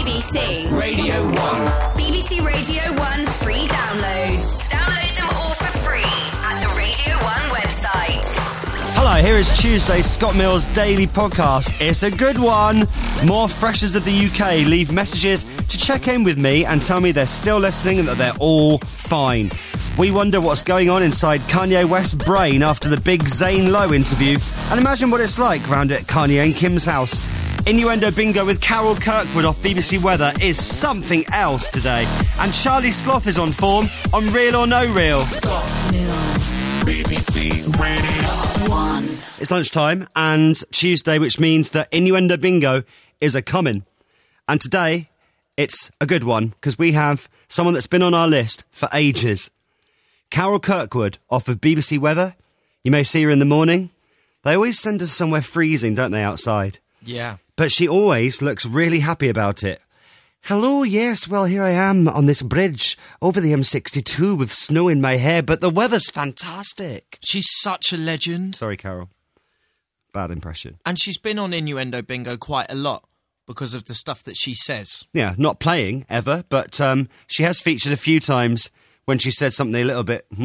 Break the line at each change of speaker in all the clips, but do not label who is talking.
BBC
Radio 1.
BBC Radio 1 free downloads. Download them all for free at the Radio 1 website.
Hello, here is Tuesday's Scott Mills Daily Podcast. It's a good one. More freshers of the UK leave messages to check in with me and tell me they're still listening and that they're all fine. We wonder what's going on inside Kanye West's brain after the big Zane Lowe interview, and imagine what it's like round at Kanye and Kim's house. Innuendo Bingo with Carol Kirkwood off BBC Weather is something else today. And Charlie Sloth is on form on Real or No Real.
Scott Mills, BBC Radio 1.
It's lunchtime and Tuesday, which means that Innuendo Bingo is a coming. And today, it's a good one, because we have someone that's been on our list for ages. Carol Kirkwood off of BBC Weather. You may see her in the morning. They always send us somewhere freezing, don't they, outside?
Yeah.
But she always looks really happy about it. Hello, yes, well, here I am on this bridge over the M62 with snow in my hair, but the weather's fantastic.
She's such a legend.
Sorry, Carol. Bad impression.
And she's been on Innuendo Bingo quite a lot because of the stuff that she says.
Yeah, not playing, ever, but she has featured a few times when she said something a little bit...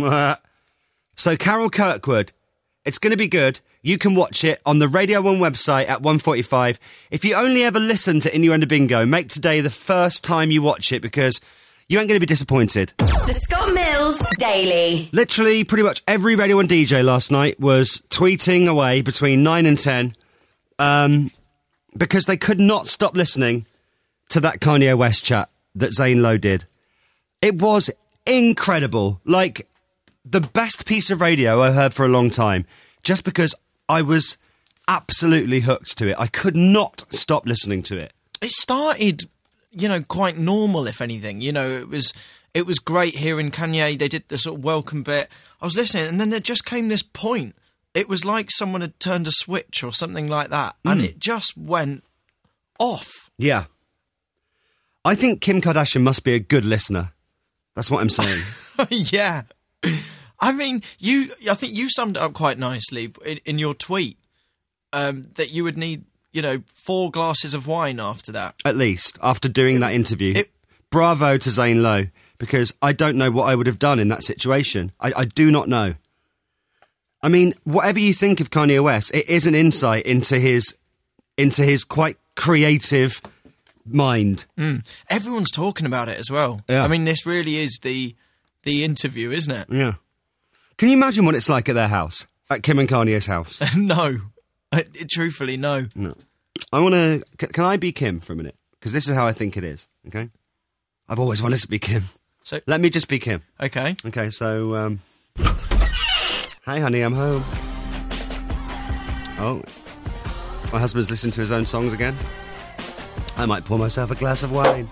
So, Carol Kirkwood, it's going to be good. You can watch it on the Radio 1 website at 1:45. If you only ever listen to Innuendo Bingo, make today the first time you watch it, because you ain't going to be disappointed.
The Scott Mills Daily.
Literally, pretty much every Radio 1 DJ last night was tweeting away between 9 and 10 because they could not stop listening to that Kanye West chat that Zane Lowe did. It was incredible. Like, the best piece of radio I heard for a long time, just because I was absolutely hooked to it. I could not stop listening to it.
It started, quite normal, if anything. It was great hearing Kanye. They did the sort of welcome bit. I was listening, and then there just came this point. It was like someone had turned a switch or something like that, and it just went off.
Yeah. I think Kim Kardashian must be a good listener. That's what I'm saying.
Yeah. I mean, I think you summed it up quite nicely in your tweet, that you would need, 4 glasses of wine after that.
At least, after doing that interview. Bravo to Zane Lowe, because I don't know what I would have done in that situation. I do not know. I mean, whatever you think of Kanye West, it is an insight into his quite creative mind.
Everyone's talking about it as well.
Yeah.
I mean, this really is the interview, isn't it?
Yeah. Can you imagine what it's like at their house? At Kim and Kanye's house?
No. Truthfully, no.
No. I want to... Can I be Kim for a minute? Because this is how I think it is, okay? I've always wanted to be Kim.
So
let me just be Kim.
Okay.
Okay, so... Hi, honey, I'm home. Oh. My husband's listening to his own songs again. I might pour myself a glass of wine.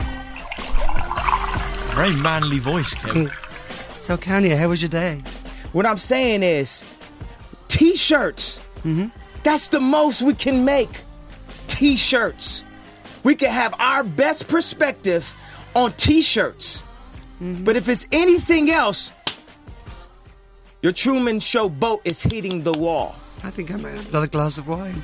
Very manly voice, Kim.
So, Kanye, how was your day?
What I'm saying is, T-shirts.
Mm-hmm.
That's the most we can make. T-shirts. We can have our best perspective on T-shirts. Mm-hmm. But if it's anything else, your Truman Show boat is hitting the wall.
I think I might have another glass of wine.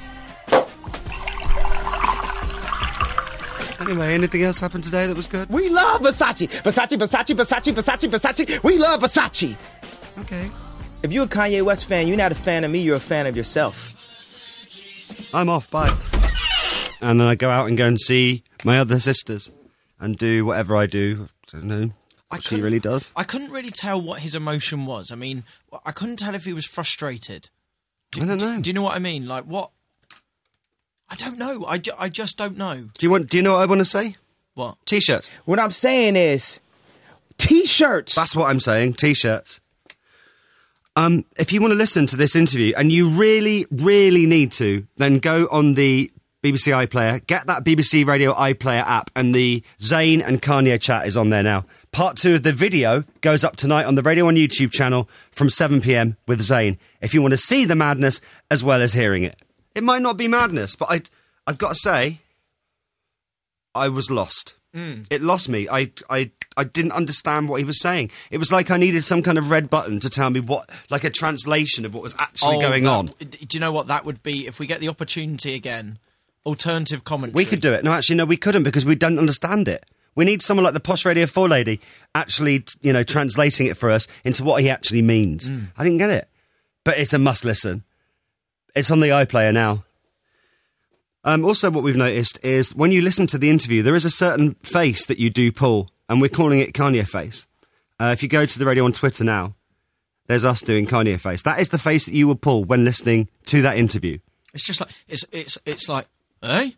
Anyway, anything else happened today that was good?
We love Versace. Versace, Versace, Versace, Versace, Versace. We love Versace.
Okay.
If you're a Kanye West fan, you're not a fan of me, you're a fan of yourself.
I'm off, bye. And then I go out and see my other sisters and do whatever I do. I don't know what she really does.
I couldn't really tell what his emotion was. I mean, I couldn't tell if he was frustrated.
I don't know.
Do you know what I mean? Like, what? I don't know. I just don't know.
Do you know what I want to say?
What?
T-shirts.
What I'm saying is, T-shirts.
That's what I'm saying, T-shirts. If you want to listen to this interview, and you really, really need to, then go on the BBC iPlayer, get that BBC Radio iPlayer app, and the Zayn and Kanye chat is on there now. Part 2 of the video goes up tonight on the Radio 1 YouTube channel from 7 p.m. with Zayn, if you want to see the madness as well as hearing it. It might not be madness, but I've got to say, I was lost. It lost me. I didn't understand what he was saying. It was like I needed some kind of red button to tell me what, like a translation of what was actually going on.
Do you know what that would be? If we get the opportunity again, alternative commentary.
We could do it. No, actually, no, we couldn't because we don't understand it. We need someone like the Posh Radio 4 lady actually, translating it for us into what he actually means. I didn't get it. But it's a must listen. It's on the iPlayer now. Also, what we've noticed is when you listen to the interview, there is a certain face that you do pull, and we're calling it Kanye face. If you go to the radio on Twitter now, there's us doing Kanye face. That is the face that you will pull when listening to that interview.
It's just like it's like, eh?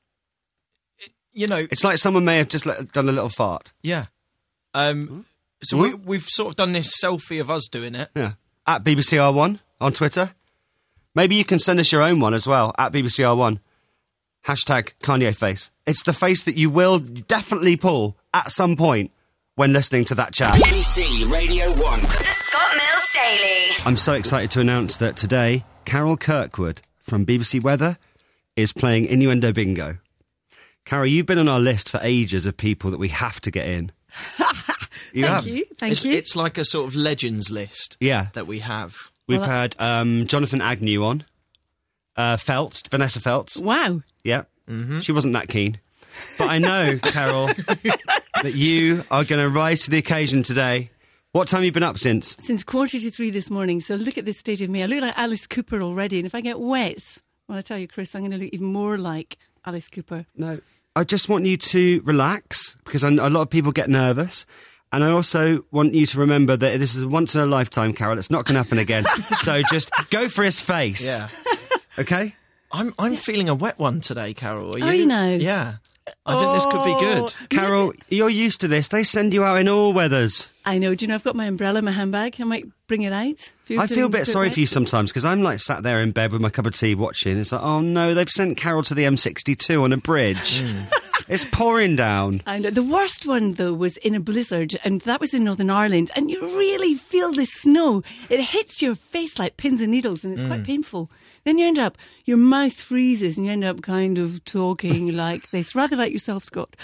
It's like someone may have just done a little fart.
Yeah. So we've sort of done this selfie of us doing it.
Yeah. At BBCR1 on Twitter. Maybe you can send us your own one as well, at BBCR1. Hashtag Kanye face. It's the face that you will definitely pull at some point when listening to that chat.
BBC Radio 1. The Scott Mills Daily.
I'm so excited to announce that today, Carol Kirkwood from BBC Weather is playing Innuendo Bingo. Carol, you've been on our list for ages of people that we have to get in.
Thank you.
It's like a sort of legends list.
Yeah.
That we have.
We've had Jonathan Agnew on. Vanessa Feltz.
Wow.
Yeah. Mm-hmm. She wasn't that keen. But I know, Carol, that you are going to rise to the occasion today. What time have you been up since?
Since 2:45 this morning. So look at this state of me. I look like Alice Cooper already. And if I get wet, well, I tell you, Chris, I'm going to look even more like Alice Cooper.
No. I just want you to relax because a lot of people get nervous. And I also want you to remember that this is a once in a lifetime, Carol. It's not going to happen again. So just go for his face.
Yeah.
Okay?
I'm feeling a wet one today, Carol. Are you?
Oh, you know.
Yeah. I think this could be good.
Carol, you're used to this. They send you out in all weathers.
I know. Do you know I've got my umbrella in my handbag? I might bring it out.
I feel a bit sorry for you sometimes because I'm like sat there in bed with my cup of tea watching. It's like, oh no, they've sent Carol to the M62 on a bridge. It's pouring down.
I know. The worst one, though, was in a blizzard, and that was in Northern Ireland, and you really feel the snow. It hits your face like pins and needles, and it's quite painful. Then you end up, your mouth freezes, and you end up kind of talking like this, rather like yourself, Scott.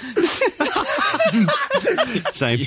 Same.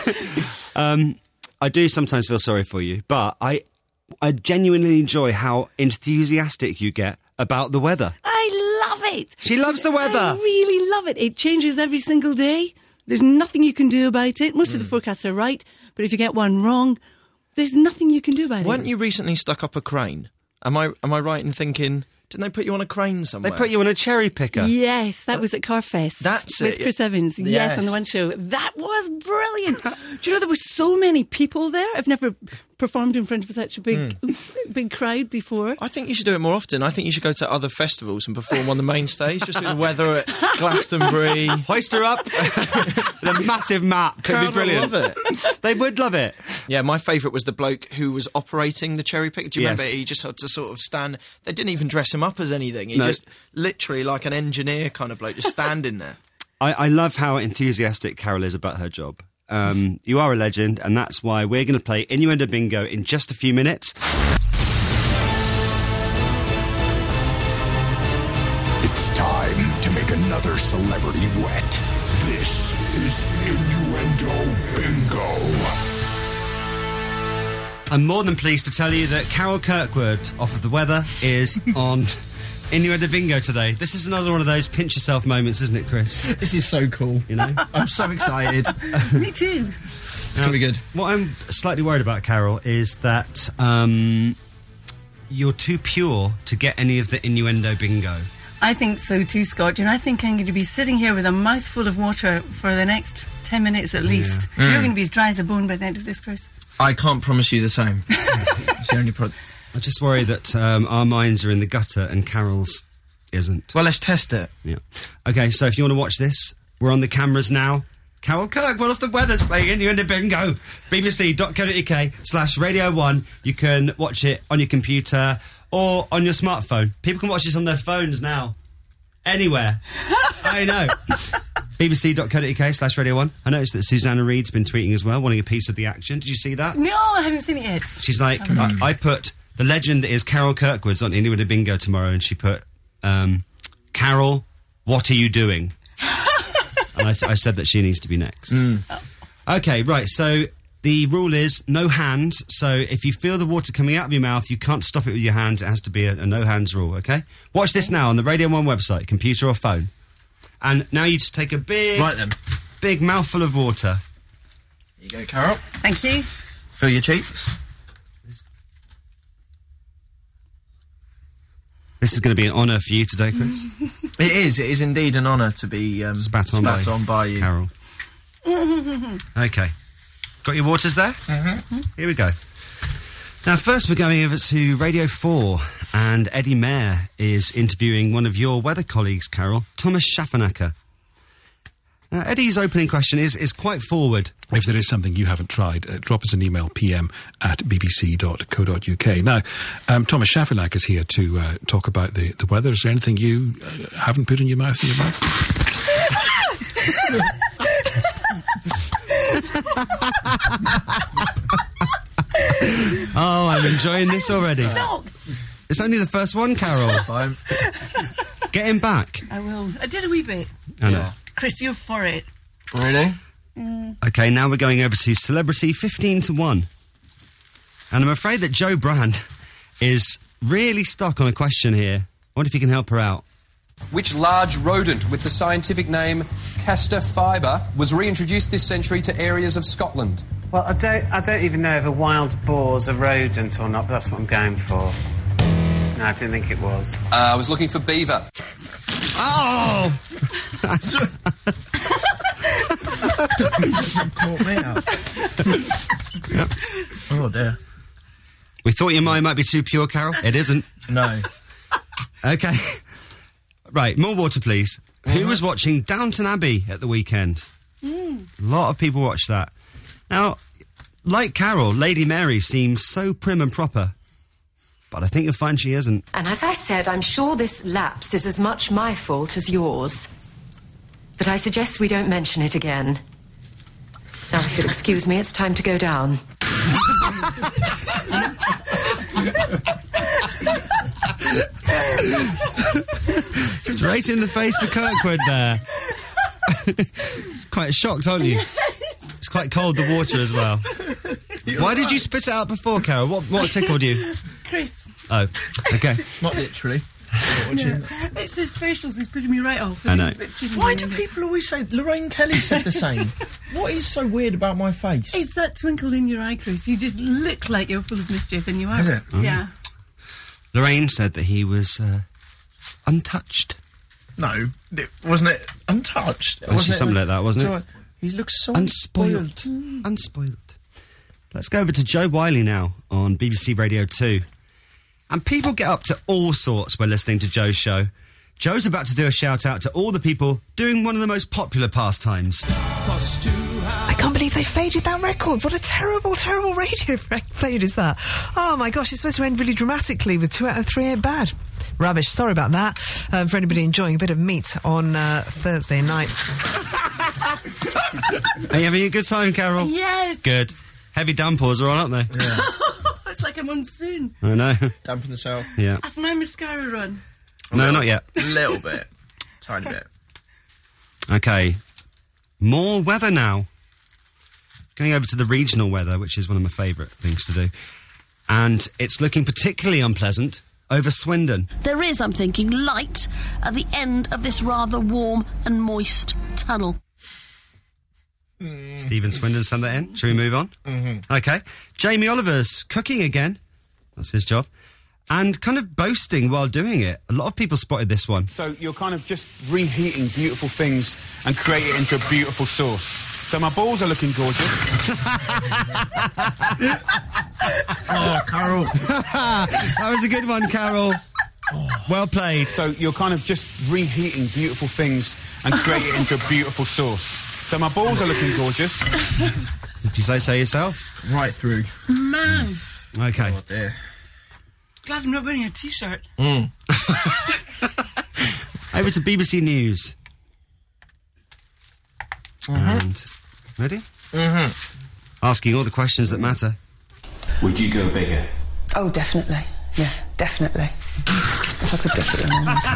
I do sometimes feel sorry for you, but I genuinely enjoy how enthusiastic you get about the weather.
I love it.
She loves the weather.
I really love it. It changes every single day. There's nothing you can do about it. Most of the forecasts are right, but if you get one wrong, there's nothing you can do about it.
Weren't you recently stuck up a crane? Am I right in thinking, didn't they put you on a crane somewhere?
They put you on a cherry picker.
Yes, that was at Carfest.
That's
with
it.
Chris Evans. Yes, on the one show. That was brilliant. Do you know there were so many people there? I've never performed in front of such a big crowd before.
I think you should do it more often. I think you should go to other festivals and perform on the main stage. Just do the weather at Glastonbury.
Hoist her up. The massive map. Could be brilliant.
Love it.
They would love it.
Yeah, my favourite was the bloke who was operating the cherry picker. Do you
Yes.
remember? He just had to sort of stand. They didn't even dress him up as anything. He
No.
just literally like an engineer kind of bloke, just standing there.
I love how enthusiastic Carol is about her job. You are a legend, and that's why we're going to play Innuendo Bingo in just a few minutes.
It's time to make another celebrity wet. This is Innuendo Bingo.
I'm more than pleased to tell you that Carol Kirkwood, off of The Weather, is on Innuendo Bingo today. This is another one of those pinch yourself moments, isn't it, Chris?
This is so cool.
You know?
I'm so excited.
Me too.
It's going to be good.
What I'm slightly worried about, Carol, is that you're too pure to get any of the Innuendo Bingo.
I think so too, Scott. And I think I'm going to be sitting here with a mouthful of water for the next 10 minutes at least. You're going to be as dry as a bone by the end of this, Chris.
I can't promise you the same. It's the only problem.
I just worry that our minds are in the gutter and Carol's isn't.
Well, let's test it.
Yeah. Okay, so if you want to watch this, we're on the cameras now. Carol Kirkwood off The Weather's playing Innuendo Bingo. bbc.co.uk/Radio 1. You can watch it on your computer or on your smartphone. People can watch this on their phones now. Anywhere. I know. bbc.co.uk/Radio 1. I noticed that Susanna Reid's been tweeting as well, wanting a piece of the action. Did you see that?
No, I haven't seen it yet.
She's like, I put the legend that is Carol Kirkwood's on Innuendo Bingo tomorrow, and she put, Carol, what are you doing? And I said that she needs to be next. Okay, right, so the The rule is no hands, so if you feel the water coming out of your mouth, you can't stop it with your hand. It has to be a no-hands rule, OK? Watch this now on the Radio 1 website, computer or phone. And now you just take a big mouthful of water.
Here you go, Carol.
Thank you.
Fill your cheeks.
This is going to be an honour for you today, Chris.
It is indeed an honour to be
spat on by you. Carol. OK. Got your waters there? Mm-hmm. Here we go. Now, first we're going over to Radio 4, and Eddie Mayer is interviewing one of your weather colleagues, Carol, Thomas Schaffenacker. Now, Eddie's opening question is quite forward.
If there is something you haven't tried, drop us an email, pm@bbc.co.uk. Now, Thomas Schaffenacker is here to talk about the weather. Is there anything you haven't put in your mouth?
Oh, I'm enjoying this already.
Stop.
It's only the first one, Carol.
Fine.
Get him back.
I will. I did a wee bit.
I know.
Chris, you're for it.
Really?
OK, now we're going over to Celebrity 15 to 1. And I'm afraid that Jo Brand is really stuck on a question here. I wonder if you can help her out.
Which large rodent with the scientific name Castor fiber was reintroduced this century to areas of Scotland?
Well, I don't even know if a wild boar's a rodent or not, but that's what I'm going for. No, I didn't think it was.
I was looking for beaver.
Oh!
Caught me out.
Yep.
Oh, dear.
We thought your mind might be too pure, Carol. It isn't.
No.
OK. Right, more water, please. Who was watching Downton Abbey at the weekend? A lot of people watched that. Now, like Carol, Lady Mary seems so prim and proper. But I think you'll find she isn't.
And as I said, I'm sure this lapse is as much my fault as yours. But I suggest we don't mention it again. Now, if you'll excuse me, it's time to go down.
Straight in the face for Kirkwood there. Quite shocked, aren't you? It's quite cold, the water as well. Why did you spit it out before, Carol? What tickled you?
Chris.
Oh, OK.
Not literally.
No, it's his facials. He's putting me right off.
I know.
Why do people always say... Lorraine Kelly said the same. What is so weird about my face?
It's that twinkle in your eye, Chris. You just look like you're full of mischief, and you are.
Is it?
Yeah.
Lorraine said that he was untouched.
No, wasn't it untouched?
Wasn't something like that, wasn't it?
He looks so
unspoiled. Unspoiled. Let's go over to Joe Wiley now on BBC Radio 2. And people get up to all sorts when listening to Joe's show. Joe's about to do a shout-out to all the people doing one of the most popular pastimes.
I can't believe they faded that record. What a terrible, terrible radio fade is that? Oh, my gosh, it's supposed to end really dramatically with 2 out of 3 ain't bad. Rubbish. Sorry about that. For anybody enjoying a bit of meat on Thursday night.
Are you having a good time, Carol?
Yes.
Good. Heavy downpours are on, aren't they?
Yeah.
It's like a monsoon.
I know.
Damp in the south.
Yeah.
That's my mascara run.
No, not yet.
A little bit. Tiny bit.
OK. More weather now. Going over to the regional weather, which is one of my favourite things to do. And it's looking particularly unpleasant over Swindon.
There is, I'm thinking, light at the end of this rather warm and moist tunnel.
Stephen Swindon sent that in. Shall we move on? OK. Jamie Oliver's cooking again. That's his job. And kind of boasting while doing it. A lot of people spotted this one.
So you're kind of just reheating beautiful things and create it into a beautiful sauce. So my balls are looking gorgeous.
Oh, Carol.
That was a good one, Carol. Well played.
So you're kind of just reheating beautiful things and create it into a beautiful sauce. So my balls are looking gorgeous.
If you say so yourself.
Right through.
Man.
OK.
Oh, dear.
Glad I'm not wearing a T-shirt.
Over to BBC News. And... Ready? Asking all the questions that matter.
Would you go bigger?
Oh, definitely. Yeah, definitely. If I could get it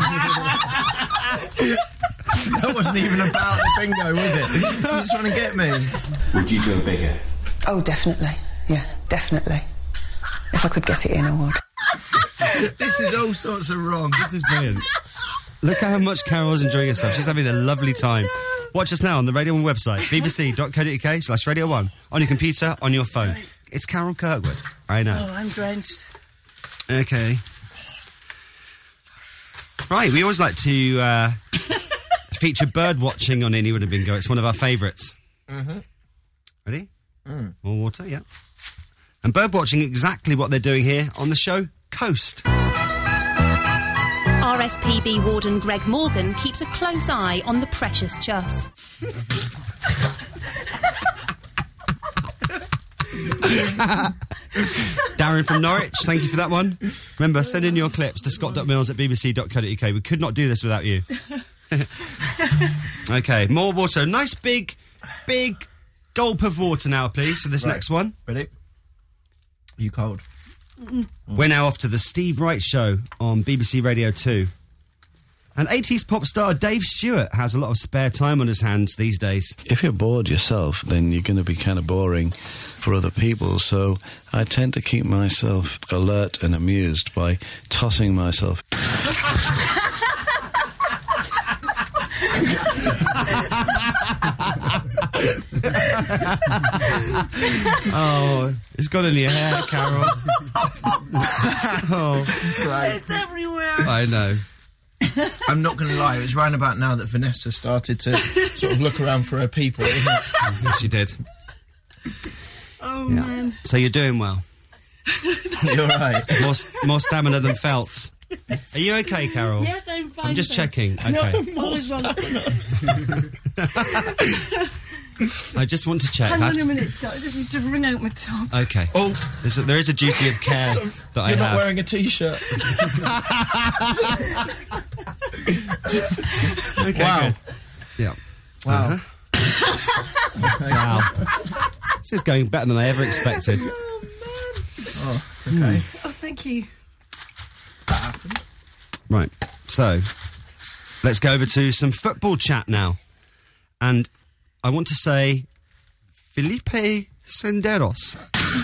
in.
That wasn't even about the bingo, was it? You just trying to get me.
Would you go bigger?
Oh, definitely. Yeah, definitely. If I could get it in, I would.
This is all sorts of wrong.
This is brilliant. Look at how much Carol's enjoying herself. She's having a lovely time. Watch us now on the Radio 1 website, bbc.co.uk/Radio 1, on your computer, on your phone. It's Carol Kirkwood. I know.
Oh, I'm drenched.
Okay. Right, we always like to feature bird watching on Anyone Bingo. It's one of our favourites.
Mm-hmm.
Ready? More water, yeah. And bird watching, exactly what they're doing here on the show Coast.
RSPB Warden Greg Morgan keeps a close eye on the precious chuff.
Darren from Norwich, thank you for that one. Remember, send in your clips to scott.mills@bbc.co.uk. We could not do this without you. Okay, more water. Nice big gulp of water now, please, for this next one.
Ready? Are you cold?
We're now off to the Steve Wright Show on BBC Radio 2. And 80s pop star Dave Stewart has a lot of spare time on his hands these days.
If you're bored yourself, then you're going to be kind of boring for other people. So I tend to keep myself alert and amused by tossing myself.
Oh, it's got in your hair, Carol. Oh,
It's everywhere.
I know.
I'm not going to lie, it was round about now that Vanessa started to sort of look around for her people, isn't it?
Yes, she did.
Oh, man.
So you're doing well.
You're right.
More stamina than felt. Are you okay, Carol?
Yes, I'm fine.
I'm just
thanks.
checking. Okay.
No,
More stamina.
I just want to check.
Hang on a minute, Scott. I just need to wring out my top.
Okay.
Oh,
there is a duty of care that I have.
You're not wearing a t-shirt.
Okay,
Wow.
good. Yeah.
Wow.
Wow. This is going better than I ever expected.
Oh, okay.
Oh, thank you.
That happened.
Right. So, let's go over to some football chat now. And I want to say Felipe Senderos.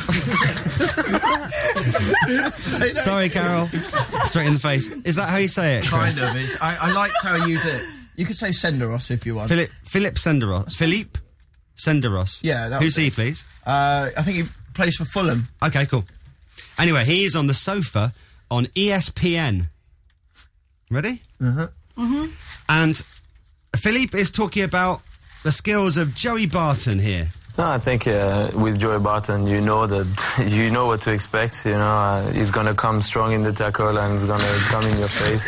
Sorry, Carol. Straight in the face. Is that how you say it, Chris?
Kind of. I liked how you did it. You could say Senderos if you want.
Philip Senderos. Philippe Senderos.
Yeah, that
Who's
was
he,
it.
please?
I think he plays for Fulham.
Okay, cool. Anyway, he is on the sofa on ESPN. Ready? And Philippe is talking about the skills of Joey Barton here.
No, I think with Joey Barton, you know that you know what to expect. You know, he's gonna come strong in the tackle and he's gonna come in your face.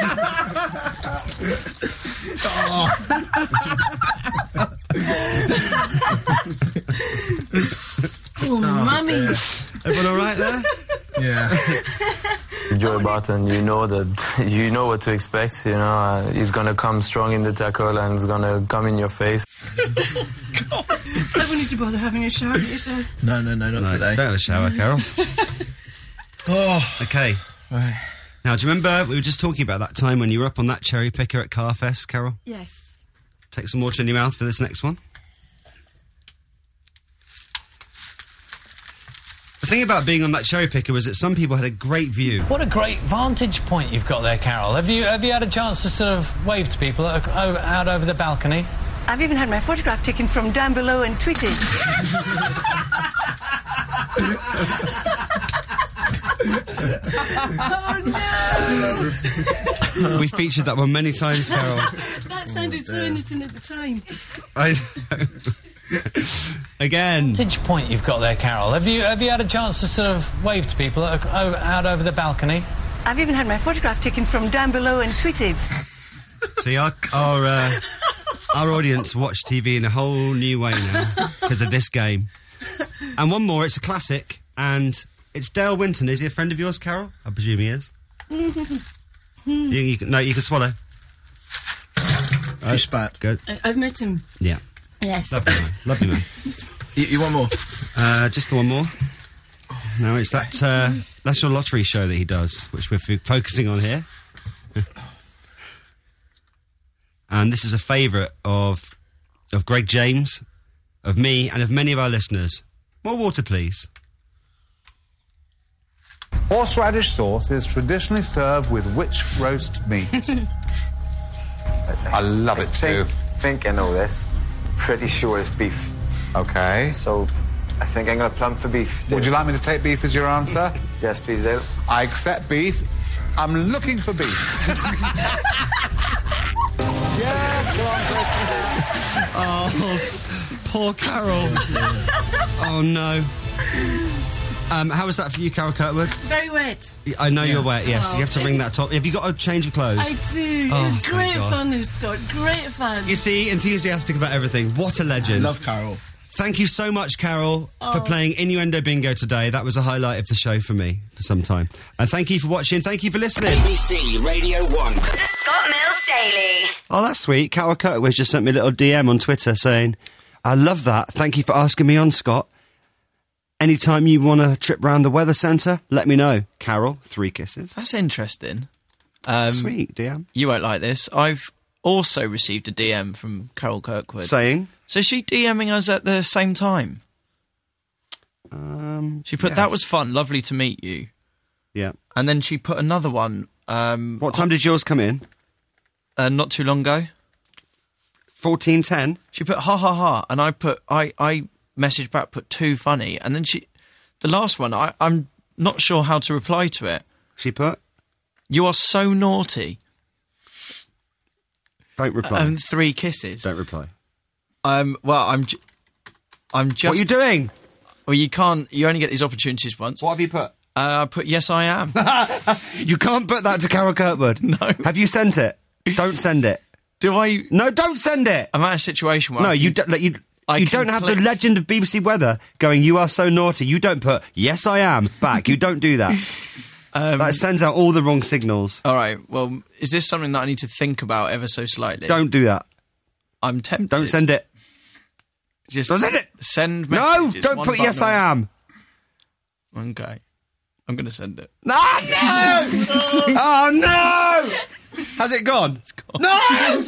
Oh, mummy.
Everyone all right there?
Yeah.
Joey Barton, you know that you know what to expect. You know, he's gonna come strong in the tackle and he's gonna come in your face.
I wouldn't need to bother having a shower later.
No, not today.
Don't have a shower, Carol.
Oh.
Okay.
Right.
Now, do you remember we were just talking about that time when you were up on that cherry picker at Carfest, Carol?
Yes.
Take some water in your mouth for this next one. The thing about being on that cherry picker was that some people had a great view.
What a great vantage point you've got there, Carol. Have you had a chance to sort of wave to people out over the balcony?
I've even had my photograph taken from down below and tweeted. Oh, no!
We featured that one many times, Carol.
That sounded so innocent at the time.
I know. Again.
Vantage point you've got there, Carol. Have you had a chance to sort of wave to people out over the balcony?
I've even had my photograph taken from down below and tweeted.
See, our audience watch TV in a whole new way now because of this game. And one more, it's a classic, and it's Dale Winton. Is he a friend of yours, Carol? I presume he is. You can swallow.
You spat.
Good.
I've met him.
Yeah.
Yes.
Lovely man. Lovely man.
You want more?
Just the one more. No, it's that National Lottery show that he does, which we're focusing on here. And this is a favourite of Greg James, of me, and of many of our listeners. More water, please.
Horseradish sauce is traditionally served with which roast meat? I love it too.
I think I know this. Pretty sure it's beef.
Okay.
So I think I'm going to plump for beef.
Would you like me to take beef as your answer?
Yes, please, Dale.
I accept beef. I'm looking for beef. Yeah, go on, Chris.
Oh, poor Carol. Oh, no. How was that for you, Carol Kirkwood?
Very wet.
I know you're wet, yes.
Oh,
you have to ring that top. Have you got a change of clothes?
I do.
Oh,
it was great
thank God.
fun, though, Scott. Great fun.
You see, enthusiastic about everything. What a legend.
I love Carol.
Thank you so much, Carol, for playing Innuendo Bingo today. That was a highlight of the show for me for some time. And thank you for watching. Thank you for listening.
BBC Radio 1. The Scott Mills Daily.
Oh, that's sweet. Carol Kirkwood just sent me a little DM on Twitter saying, I love that. Thank you for asking me on, Scott. Anytime you want to trip round the weather centre, let me know. Carol, 3 kisses.
That's interesting.
Sweet, DM.
You won't like this. I've also received a DM from Carol Kirkwood.
Saying?
So is she DMing us at the same time? She put, that was fun, lovely to meet you.
Yeah.
And then she put another one.
What time did yours come in?
Not too long ago.
14:10?
She put ha ha ha, and I put, I messaged back, put too funny, and then the last one, I'm not sure how to reply to it.
She put?
You are so naughty.
Don't reply.
3 kisses.
Don't reply.
Well, I'm just...
What are you doing?
Well, you only get these opportunities once.
What have you put?
I put, yes, I am.
You can't put that to Carol Kirkwood.
No.
Have you sent it? Don't send it.
Do I?
No, don't send it.
I'm at a situation where...
No, you don't have the legend of BBC Weather going, you are so naughty. You don't put, yes, I am, back. You don't do that. That sends out all the wrong signals.
All right, well, is this something that I need to think about ever so slightly?
Don't do that.
I'm tempted.
Don't send it.
Just
don't send it.
Send
No,
messages.
don't put yes, I am.
Okay. I'm going to send it.
No! Oh, no! Has it gone? It's gone. No!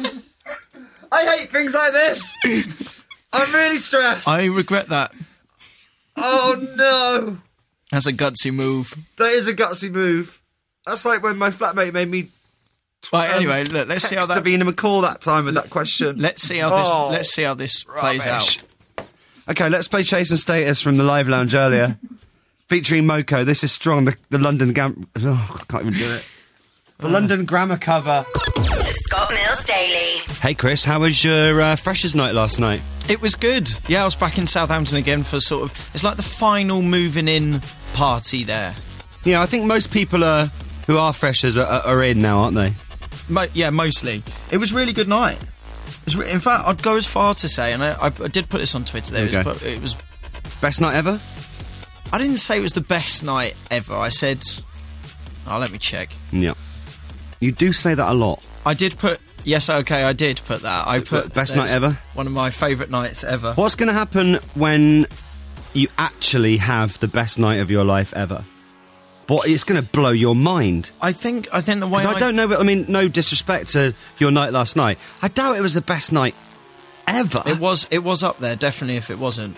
I hate things like this. I'm really stressed.
I regret that.
Oh, no.
That's a gutsy move.
That is a gutsy move. That's like when my flatmate made me...
Right, anyway, look, let's see how that...
Davina McCall that time with that question.
Let's see how this plays out.
Okay, let's play Chase and Status from the Live Lounge earlier. Featuring Moko. This is strong. The London... I can't even do it. The London Grammar cover.
The Scott Mills Daily.
Hey, Chris, how was your Freshers' night last night?
It was good. Yeah, I was back in Southampton again for sort of... It's like the final moving in party there.
Yeah, I think most people who are freshers are in now, aren't they?
Yeah, mostly. It was a really good night. In fact, I'd go as far to say, and I did put this on Twitter, it was...
Best night ever?
I didn't say it was the best night ever. I said... Oh, let me check.
Yeah. You do say that a lot.
I did put... Yes, okay, I did put that. I put...
Best night ever?
One of my favourite nights ever.
What's going to happen when you actually have the best night of your life ever? What, it's going to blow your mind.
I think the way
Because I don't know, but I mean, no disrespect to your night last night. I doubt it was the best night ever.
It was up there, definitely, if it wasn't.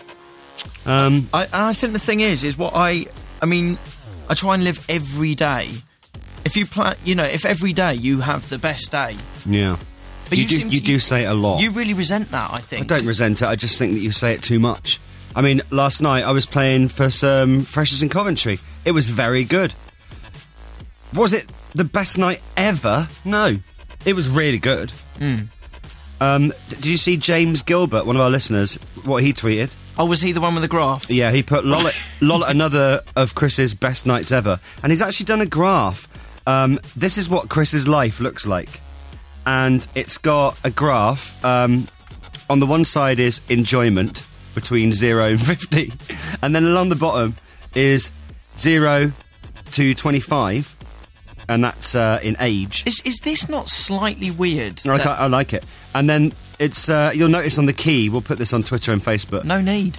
I think the thing is what I mean, I try and live every day. If you plan, if every day you have the best day.
Yeah.
But
you do say it a lot.
You really resent that, I think.
I don't resent it, I just think that you say it too much. I mean, last night I was playing for some freshers in Coventry. It was very good. Was it the best night ever? No. It was really good. Did you see James Gilbert, one of our listeners, what he tweeted?
Oh, was he the one with the graph?
Yeah, he put Lola another of Chris's best nights ever. And he's actually done a graph. This is what Chris's life looks like. And it's got a graph. On the one side is enjoyment, between 0 and 50. And then along the bottom is 0 to 25. And that's in age.
Is this not slightly weird?
I like it. And then it's you'll notice on the key, we'll put this on Twitter and Facebook.
No need.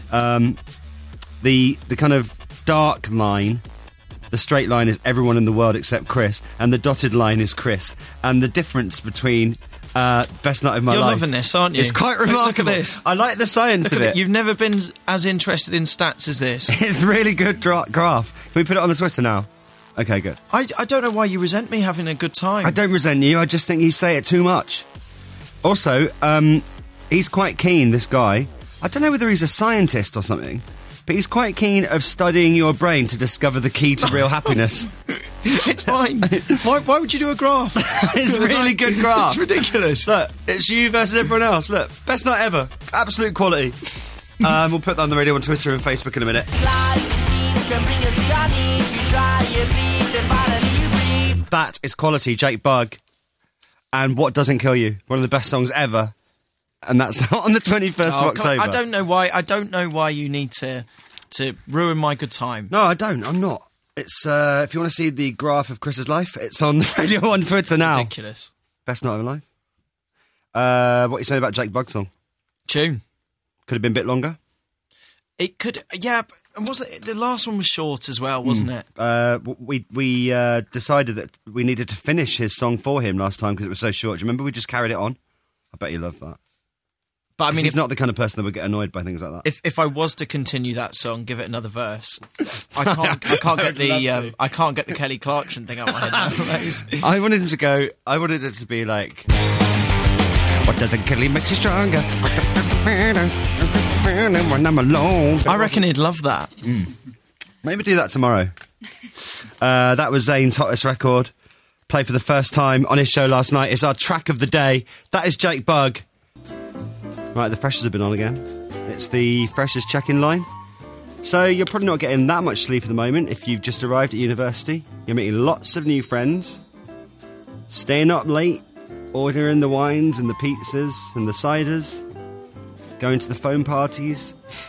The kind of dark line, the straight line is everyone in the world except Chris, and the dotted line is Chris. And the difference between Best night of my
You're
life.
loving this, aren't you?
It's quite remarkable.
Look at this.
I like the science of it.
You've never been as interested in stats as this.
It's really good graph. Can we put it on the Twitter now? Okay, good.
I don't know why you resent me having a good time.
I don't resent you. I just think you say it too much. Also, he's quite keen, this guy. I don't know whether he's a scientist or something, but he's quite keen of studying your brain to discover the key to real happiness.
It's fine. Why would you do a graph?
It's a really good graph.
It's ridiculous.
Look, it's you versus everyone else. Look, best night ever. Absolute quality. We'll put that on the radio on Twitter and Facebook in a minute. That is quality, Jake Bugg. And What Doesn't Kill You. One of the best songs ever. And that's on the 21st of October.
I don't know why you need to ruin my good time.
No, I don't. I'm not. It's if you want to see the graph of Chris's life, it's on the Radio 1 Twitter now.
Ridiculous.
Best night of my life. What are you saying about Jake Bugg song?
Tune.
Could have been a bit longer.
It could, yeah. And wasn't it, the last one was short as well, wasn't it?
We decided that we needed to finish his song for him last time because it was so short. Do you remember? We just carried it on. I bet you love that.
But I mean,
he's not the kind of person that would get annoyed by things like that.
If I was to continue that song, give it another verse, I can't get the Kelly Clarkson thing out my head now.
I wanted him to go. I wanted it to be like, what doesn't kill you makes you stronger. When I'm alone.
I reckon he'd love that.
Maybe do that tomorrow. That was Zayn's hottest record. Played for the first time on his show last night. It's our track of the day. That is Jake Bugg. Right, the freshers have been on again. It's the freshers check-in line. So you're probably not getting that much sleep at the moment if you've just arrived at university. You're meeting lots of new friends. Staying up late. Ordering the wines and the pizzas and the ciders. Going to the phone parties.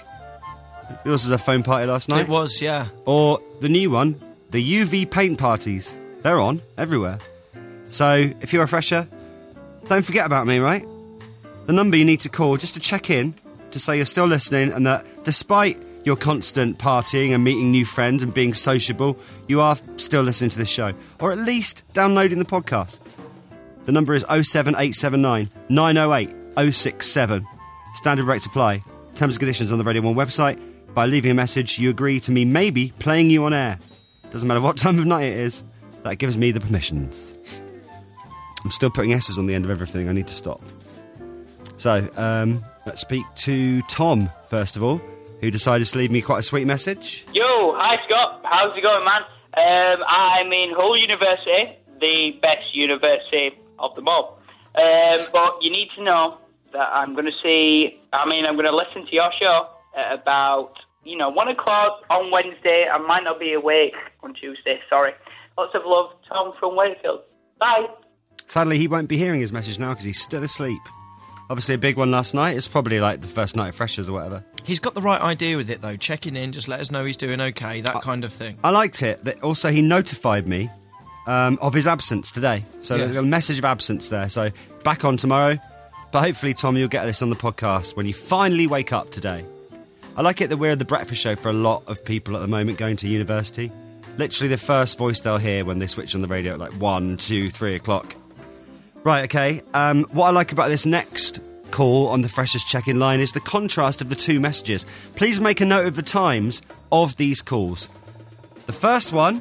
Yours was a phone party last night.
It was, yeah.
Or the new one, the UV paint parties. They're on everywhere. So if you're a fresher, don't forget about me, right? The number you need to call just to check in, to say you're still listening and that despite your constant partying and meeting new friends and being sociable, you are still listening to this show. Or at least downloading the podcast. The number is 07879 908 067. Standard rates apply. Terms and conditions on the Radio 1 website. By leaving a message, you agree to me maybe playing you on air. Doesn't matter what time of night it is. That gives me the permissions. I'm still putting S's on the end of everything. I need to stop. So, let's speak to Tom, first of all, who decided to leave me quite a sweet message.
Yo, hi Scott. How's it going, man? I'm in Hull University, the best university of them all. But you need to know that I'm going to listen to your show at about, 1 o'clock on Wednesday. I might not be awake on Tuesday, sorry. Lots of love, Tom from Wakefield. Bye.
Sadly, he won't be hearing his message now because he's still asleep. Obviously, a big one last night. It's probably like the first night of freshers or whatever.
He's got the right idea with it, though. Checking in, just let us know he's doing okay, that kind of thing.
I liked it. Also, he notified me of his absence today. So there's a message of absence there. So back on tomorrow. But hopefully, Tom, you'll get this on the podcast when you finally wake up today. I like it that we're the breakfast show for a lot of people at the moment going to university. Literally the first voice they'll hear when they switch on the radio at like 1, 2, 3 o'clock. Right, okay. What I like about this next call on the freshers check-in line is the contrast of the two messages. Please make a note of the times of these calls. The first one...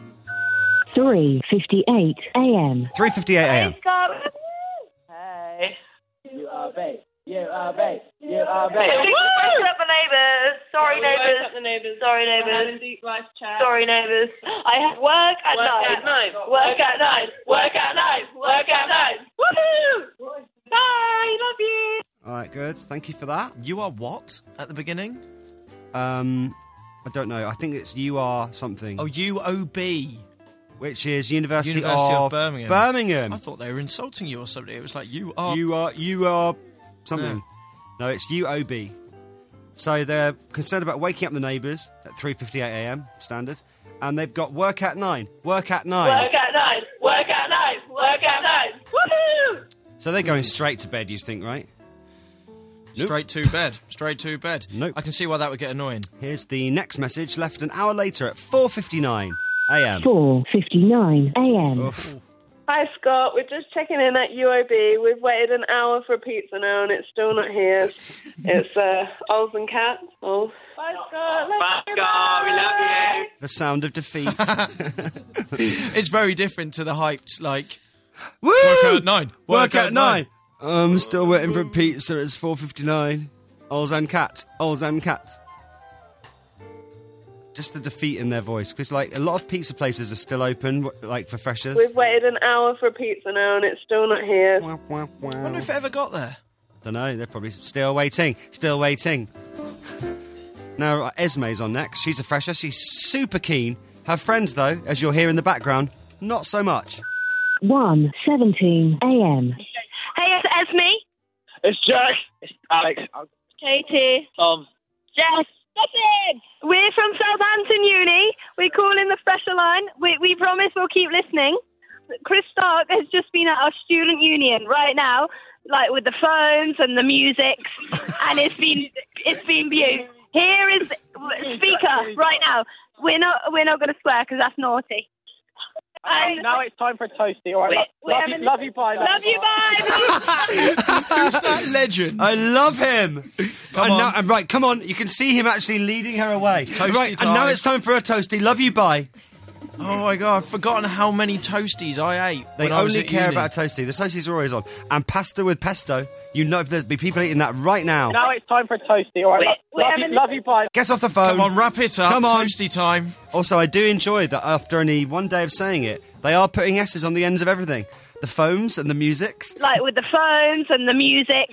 3:58 a.m.
3:58 a.m.
Hey, Scott. Hey. You are babe. You are babe. You are babe.
Wake up the neighbours. Sorry, neighbours.
Wake up the neighbours.
Sorry, neighbours.
Have a deep life chat.
Sorry, neighbours. I have work at night. Work at night. Work at night. Work at night. Woohoo! Bye. Love you.
All right, good. Thank you for that.
You are what at the beginning?
I don't know. I think it's you are something.
Oh, UOB.
Which is University
of Birmingham.
Birmingham.
I thought they were insulting you or something. It was like you are
something. No, it's UOB. So they're concerned about waking up the neighbours at 3:58 a.m. standard, and they've got work at 9. Work at 9.
Work at night. Work at night. Work at night. Woohoo!
So they're going straight to bed, you think, right? Nope.
Straight to bed. Straight to bed.
Nope.
I can see why that would get annoying.
Here's the next message, left an hour later at 4:59 a.m.
4:59 a.m.
Oof.
Hi, Scott. We're just checking in at UOB. We've waited an hour for a pizza now, and it's still not here. It's Ols and Cat. Ols. Bye, Scott.
Bye, Scott. We love you.
The sound of defeat.
It's very different to the hyped, like,
Woo!
work at 9.
Work at 9. I'm still waiting for a pizza. It's 4:59. Ols and Cat. Ols and Cat. Just the defeat in their voice, because like a lot of pizza places are still open, like for freshers.
We've waited an hour for a pizza now, and it's still not here.
I wonder if it ever got there.
Don't know. They're probably still waiting. Still waiting. Now Esme's on next. She's a fresher. She's super keen. Her friends, though, as you'll hear in the background, not so much.
1:17 a.m.
Hey, it's Esme.
It's Jack. It's Alex.
Katie.
Tom.
Jess. Listen! We're from Southampton Uni. We call in the fresher line. We promise we'll keep listening. Chris Stark has just been at our student union right now, like with the phones and the music, and it's been beautiful. Here is speaker right now. We're not going to swear because that's naughty.
Now it's time for a toasty. All right. Love you, bye.
Love you, bye.
Who's that legend?
I love him.
Come on.
Now, right, come on. You can see him actually leading her away.
Toasty
right,
time.
and now it's time for a toasty. Love you, bye.
Oh my God, I've forgotten how many toasties I ate.
They
when I was
only
at
care
uni.
about a toasty. The toasties are always on. And pasta with pesto. You know there'd be people eating that right now.
Now it's time for a toasty. All right. Love you, bye.
Get off the phone.
Come on, wrap it up.
Come on.
Toasty time.
Also, I do enjoy that after only one day of saying it, they are putting S's on the ends of everything. The foams and the musics.
Like with the phones and the music.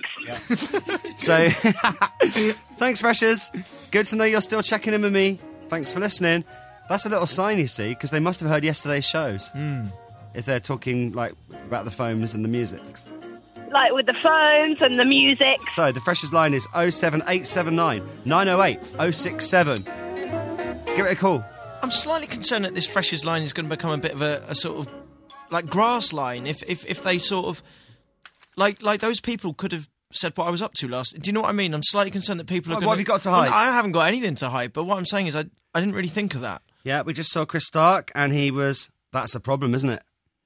So, thanks, freshers. Good to know you're still checking in with me. Thanks for listening. That's a little sign, you see, because they must have heard yesterday's shows. If they're talking like about the foams and the musics.
Like with the phones and the music.
So, the freshers line is 07879 908 067. Give it a call.
I'm slightly concerned that this freshers line is going to become a bit of a sort of like grass line. If they sort of like those people could have said what I was up to last. Do you know what I mean? I'm slightly concerned that people are going.
What have you got to hide?
I haven't got anything to hide. But what I'm saying is, I didn't really think of that.
Yeah, we just saw Chris Stark, and he was. That's a problem, isn't it?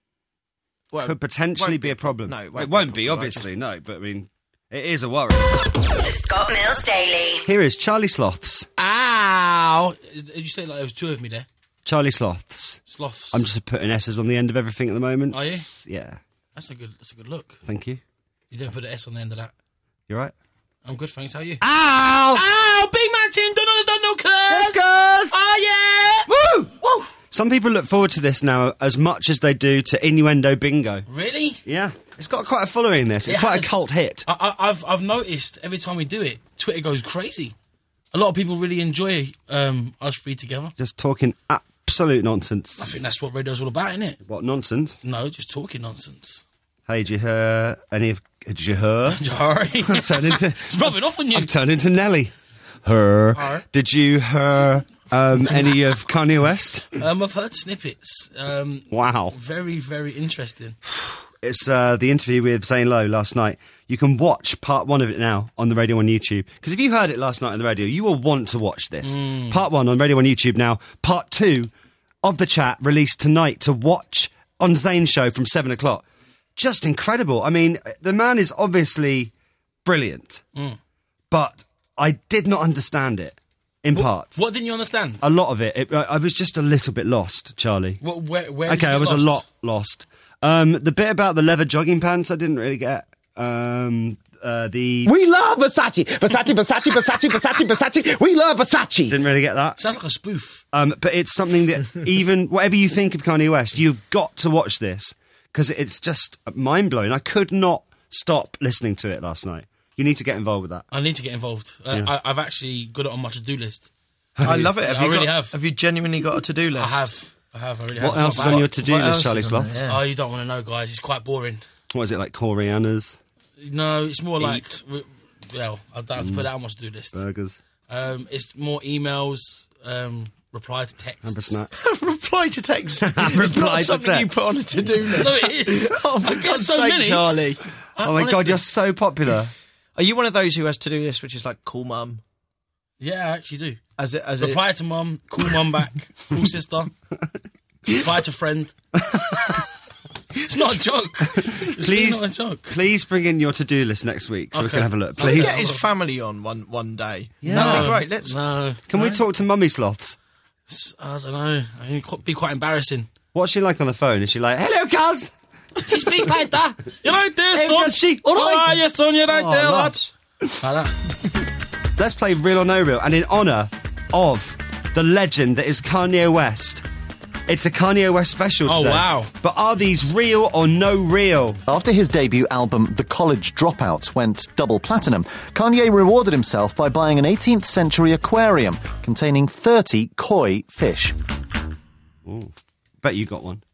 Well,
could potentially be a problem.
No,
it won't be, obviously, no. But I mean, it is a worry.
The Scott Mills Daily.
Here is Charlie Sloths.
Ow! Did you say like there was two of me there?
Charlie Sloths.
Sloths.
I'm just putting S's on the end of everything at the moment.
Are you?
Yeah.
That's a good look.
Thank you.
You don't put an S on the end of that.
You right?
I'm good, thanks. How are you?
Ow!
Ow! Big man team, don't know, cuz!
Yes, cuz!
Oh, yeah!
Woo! Woo! Some people look forward to this now as much as they do to Innuendo Bingo.
Really?
Yeah. It's got quite a following, this. It's quite a cult hit.
I've noticed every time we do it, Twitter goes crazy. A lot of people really enjoy us three together.
Just talking absolute nonsense.
I think that's what radio's all about, isn't it?
What, nonsense?
No, just talking nonsense.
Hey, did you hear any of... Did you hear?
Sorry.
I've turned into...
It's rubbing off on you.
I've turned into Nelly. Her.
Her.
Did you hear any of Kanye West?
I've heard snippets.
Wow.
Very, very interesting.
It's the interview with Zane Lowe last night. You can watch part one of it now on the radio on YouTube. Because if you heard it last night on the radio, you will want to watch this. Part one on radio on YouTube now. Part two of the chat released tonight to watch on Zane's show from 7 o'clock. Just incredible. I mean, the man is obviously brilliant. But I did not understand it. In parts.
What didn't you understand?
A lot of it. I was just a little bit lost, Charlie.
Where
okay, I was
lost?
a lot lost. The bit about the leather jogging pants I didn't really get.
We love Versace! Versace! We love Versace!
Didn't really get that.
Sounds like a spoof.
But it's something that even, whatever you think of Kanye West, you've got to watch this. Because it's just mind-blowing. I could not stop listening to it last night. You need to get involved with that.
I need to get involved.
Yeah.
I've actually got it on my to-do list.
I love it.
I really have.
Have you genuinely got a to-do list?
I have. I really have.
What else is on your to-do list, Charlie Sloths?
Oh, you don't want to know, guys. It's quite boring.
What is it, like Corianas?
No, it's more like... Well, I don't have to put that on my to-do list.
Burgers.
It's more emails, reply to text.
Have a snack.
Reply to text. It's
Reply
not
to
something you
text.
put on a to-do list.
No, it is.
Oh, my
I get
God's
so
sake,
many.
Charlie.
Oh, my God, you're so popular.
Are you one of those who has to-do list which is like, cool mum?
Yeah, I actually do.
As
reply to mum, call mum back, call sister, reply to friend. It's not a joke. It's really not a joke.
Please bring in your to-do list next week so we can have a look.
Can we
Please.
get his family on one day?
Yeah.
That'd be great. Let's.
Can we talk to Mummy Sloths?
I don't know. I mean, it'd be quite embarrassing.
What's she like on the phone? Is she like, hello, cuz?
She speaks like that. You're right there,
Hey,
son.
does she? All right.
Ah, yes, son, you're right there, lad.
lush.
Like that.
Let's play Real or No Real. And in honour of the legend that is Kanye West, it's a Kanye West special today.
Oh, wow.
But are these real or no real?
After his debut album, The College Dropouts, went double platinum, Kanye rewarded himself by buying an 18th century aquarium containing 30 koi fish.
Ooh, bet you got one.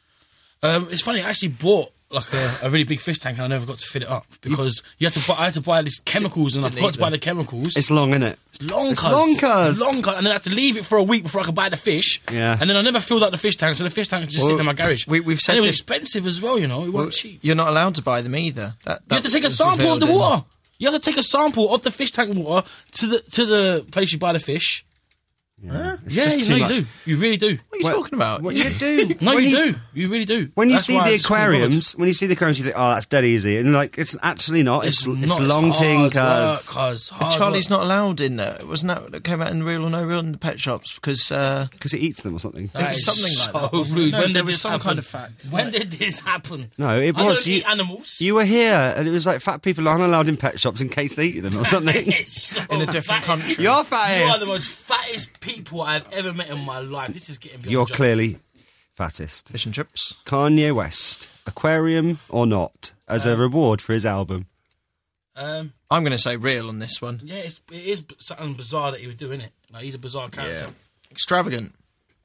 It's funny, I actually bought like a really big fish tank and I never got to fit it up because I had to buy these chemicals and I forgot to buy the chemicals.
It's long, isn't it?
It's long,
It's long, cuz.
and then I had to leave it for a week before I could buy the fish.
Yeah.
And then I never filled out the fish tank, so the fish tank was just sitting in my garage.
We've said
and it was
this-
expensive as well, you know. It wasn't cheap.
You're not allowed to buy them either.
You have to take a sample of the water. You have to take a sample of the fish tank water to the place you buy the fish.
Yeah,
Yeah, you do. You really do.
What are you talking about?
What you do?
No,
When
you do. You really do.
When you
That's
see
why
the
I just couldn't bother.
aquariums, you think, oh, that's dead easy. And like, it's actually not. It's
not.
long
It's
ting,
hard
cuz.
work, cuz.
But
Hard
Charlie's
work.
not allowed in there. Wasn't that came out in Real or No Real in the pet shops because
he eats them or something.
It was something like that. wasn't it?
Rude.
No,
When
there
did
was
this
some
happen?
kind of fact.
When did this happen?
No, it
I
was.
don't eat animals.
You were here, and it was like fat people aren't allowed in pet shops in case they eat them or something.
It's so
In a different
fattest.
country.
You're
You are
fattest.
the most fattest people I've ever met in my life. This is getting beyond
You're
joke.
clearly fattest.
Fish and chips.
Kanye West, aquarium or not, as a reward for his album.
I'm going to say real on this one.
Yeah, it is something bizarre that he was doing it. Like he's a bizarre character.
Extravagant.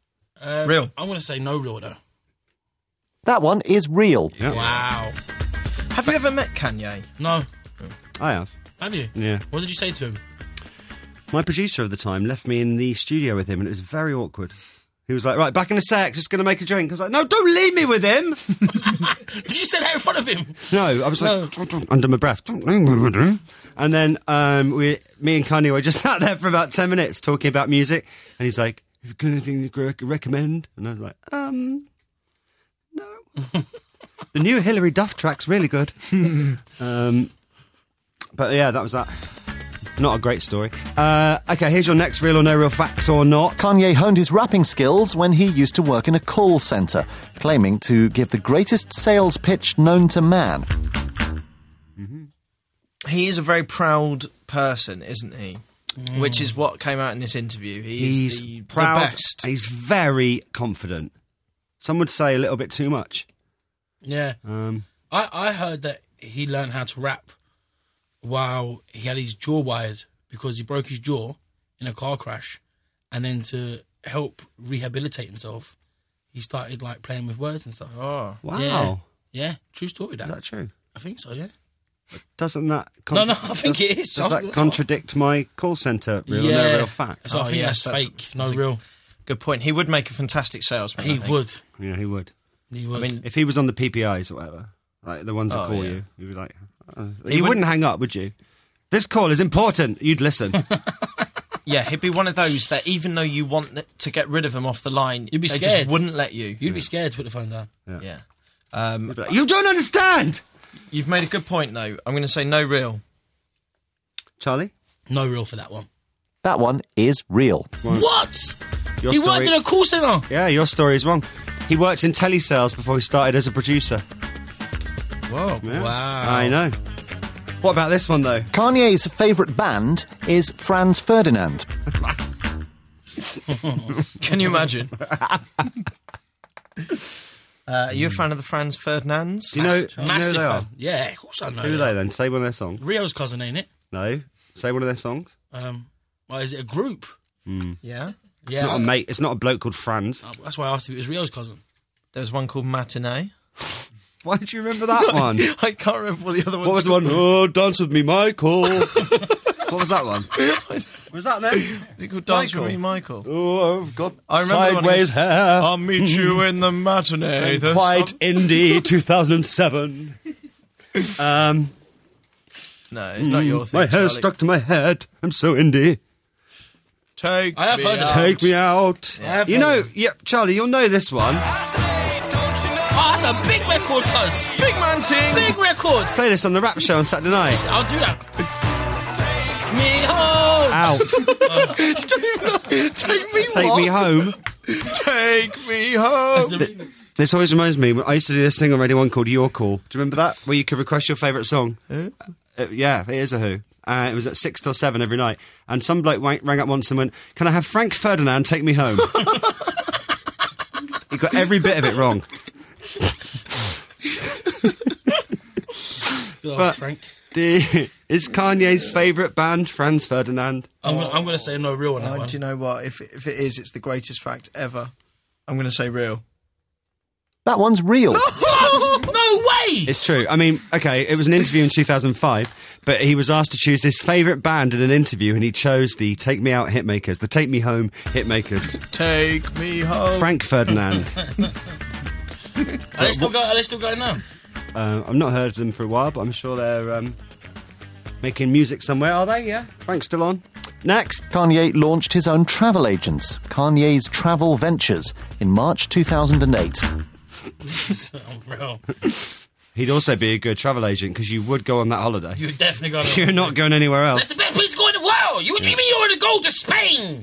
Real.
I'm going to say no real though.
That one is real.
Wow.
Have you ever met Kanye?
No.
I have.
Have you?
Yeah.
What did you say to him?
My producer of the time left me in the studio with him, and it was very awkward. He was like, right, back in a sec, just going to make a drink. I was like, no, don't leave me with him.
Did you say that in front of him?
No, I was like, under my breath. Don't leave me with him. And then me and Kanye were just sat there for about 10 minutes talking about music. And he's like, have you got anything you recommend? And I was like, no. The new Hilary Duff track's really good. But yeah, that was that. Not a great story. Okay, here's your next real or no real fact or not.
Kanye honed his rapping skills when he used to work in a call centre, claiming to give the greatest sales pitch known to man.
He is a very proud person, isn't he? Which is what came out in this interview.
He's
the
proud.
the best.
He's very confident. Some would say a little bit too much.
Yeah. I heard that he learned how to rap while he had his jaw wired because he broke his jaw in a car crash, and then to help rehabilitate himself, he started like playing with words and stuff.
Oh,
wow!
Yeah, true story.
Is that true?
I think so. Yeah.
Doesn't that?
No, I think it is.
Does that contradict my call centre real or no real fact?
So I think that's fake. No real.
Good point. He would make a fantastic salesman.
He would.
Yeah, he would.
He would.
I mean,
if he was on the PPIs or whatever, like the ones that call you, you'd be like,
He
you wouldn't hang up, would you? This call is important. You'd listen.
Yeah, he'd be one of those that even though you want to get rid of him off the line,
You'd be
they
scared.
just wouldn't let you.
You'd be scared to put the phone down.
Yeah.
Like, you don't understand.
You've made a good point, though. I'm going to say no real.
Charlie?
No real for that one.
That one is real.
What?
Your
He
story-
worked in a call centre.
Yeah, your story is wrong. He worked in telesales before he started as a producer.
Whoa.
Yeah.
Wow.
I know. What about this one, though?
Kanye's favourite band is Franz Ferdinand.
Can you imagine? Are you a fan of the Franz Ferdinands?
Do you know,
Massive
who they are?
fan. Yeah, of course I know.
Who are they then? Say one of their songs.
Rio's cousin, ain't it?
No. Say one of their songs.
Well, is it a group?
Yeah.
It's not a mate. It's not a bloke called Franz.
That's why I asked if it was Rio's cousin.
There was one called Matinee.
Why did you remember that one?
I can't remember what the other one
What was the one? Oh, dance with me, Michael. What was that one? Was that them?
Is it called Dance with Me, Michael?
Oh, I've got
I remember
sideways hair.
I'll meet you in the matinee.
And White Indie 2007.
No, it's not your thing.
My hair's
Charlie.
stuck to my head. I'm so indie.
Take
I have
me
heard
out.
of
Take me out.
I have
You
heard
know,
of
yeah, Charlie, you'll know this one.
that's a big record, cuz.
Big man ting.
Big record.
Play this on the rap show on Saturday night.
I'll do that. Me home.
Out.
You don't even know. Take me
Take me home.
Take me home.
This always reminds me, I used to do this thing on Radio 1 called Your Call. Do you remember that? Where you could request your favourite song? Yeah, it is a Who. It was at 6 till 7 every night. And some bloke rang up once and went, "Can I have Frank Ferdinand take me home?" He got every bit of it wrong. But
Frank.
Is Kanye's favourite band Franz Ferdinand?
I'm going to say no real on that one.
Do you know what? If it is, it's the greatest fact ever. I'm going to say real.
That one's real.
No way!
It's true. I mean, okay, it was an interview in 2005, but he was asked to choose his favourite band in an interview, and he chose the Take Me Out Hitmakers, the Take Me Home Hitmakers.
Take me home.
Frank Ferdinand.
Are they still going now?
I've not heard of them for a while, but I'm sure they're making music somewhere. Are they? Yeah. Frank's still on. Next.
Kanye launched his own travel agents, Kanye's Travel Ventures, in March 2008.
Real.
He'd also be a good travel agent because you would go on that holiday.
You would definitely go on.
You're not going anywhere else.
That's the best place to go in the world. You mean you want to go to Spain?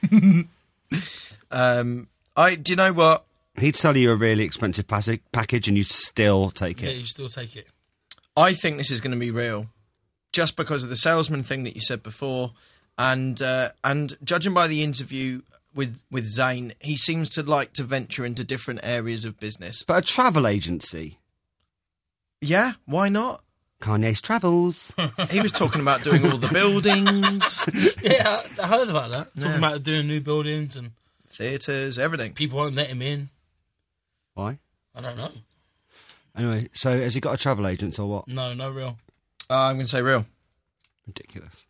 Yeah.
Do you know what?
He'd sell you a really expensive package and you'd still take it.
Yeah, you still take it.
I think this is going to be real, just because of the salesman thing that you said before, and judging by the interview with Zayn, he seems to like to venture into different areas of business.
But a travel agency?
Yeah, why not?
Kanye's Travels.
He was talking about doing all the buildings.
Yeah, I heard about that. Talking about doing new buildings and
theatres, everything.
People won't let him in.
Why?
I don't know.
Anyway, so has he got a travel agent or what?
No real.
I'm going to say real.
Ridiculous.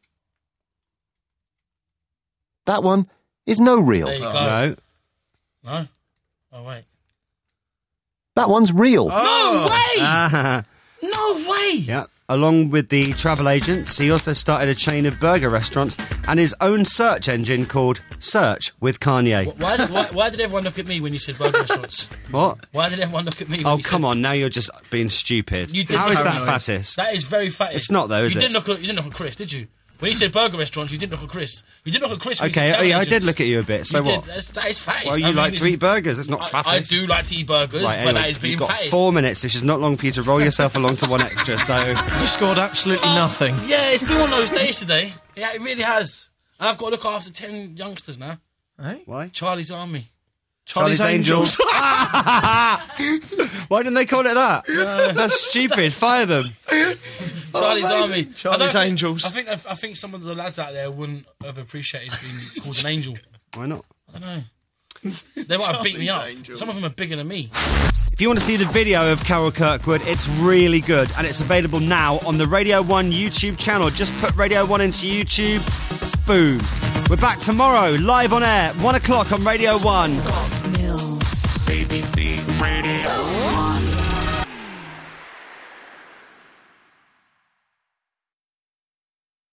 That one is no real.
There you go.
No.
No? Oh, wait.
That one's real.
No way! No way!
Yeah. Along with the travel agents, he also started a chain of burger restaurants and his own search engine called Search with Kanye.
Why did everyone look at me when you said burger restaurants?
What?
Why did everyone look at me when
Oh,
you
come
said...
on, now you're just being stupid.
You did
How
look
is that
paranoid.
fattest?
That is very fattest.
It's not though, is
you
it?
You didn't look at Chris, did you? When you said burger restaurants, you didn't look at Chris. You didn't look at Chris when you said
Okay,
travel
I
agents.
did look at you a bit, so
You
what?
did. That is fattest.
Well, you like to eat burgers, it's not fattest.
I do like to eat burgers,
Right,
but
anyway,
that is being
you've got
fattest.
4 minutes, which is not long for you to roll yourself along to one extra, so...
You scored absolutely nothing.
Yeah, it's been one of those days today. Yeah, it really has. And I've got to look after 10 youngsters now.
Hey?
Why?
Charlie's Army.
Charlie's Angels. Why didn't they call it that? That's stupid. Fire them.
Charlie's Army.
Charlie's Angels.
I think some of the lads out there wouldn't have appreciated being called an angel.
Why not?
I don't know. They might have beat me up.
Angels.
Some of them are bigger than me.
If you want to see the video of Carol Kirkwood, it's really good, and it's available now on the Radio 1 YouTube channel. Just put Radio 1 into YouTube. Boom. We're back tomorrow, live on air, 1 o'clock on Radio 1.
Scott Mills, BBC Radio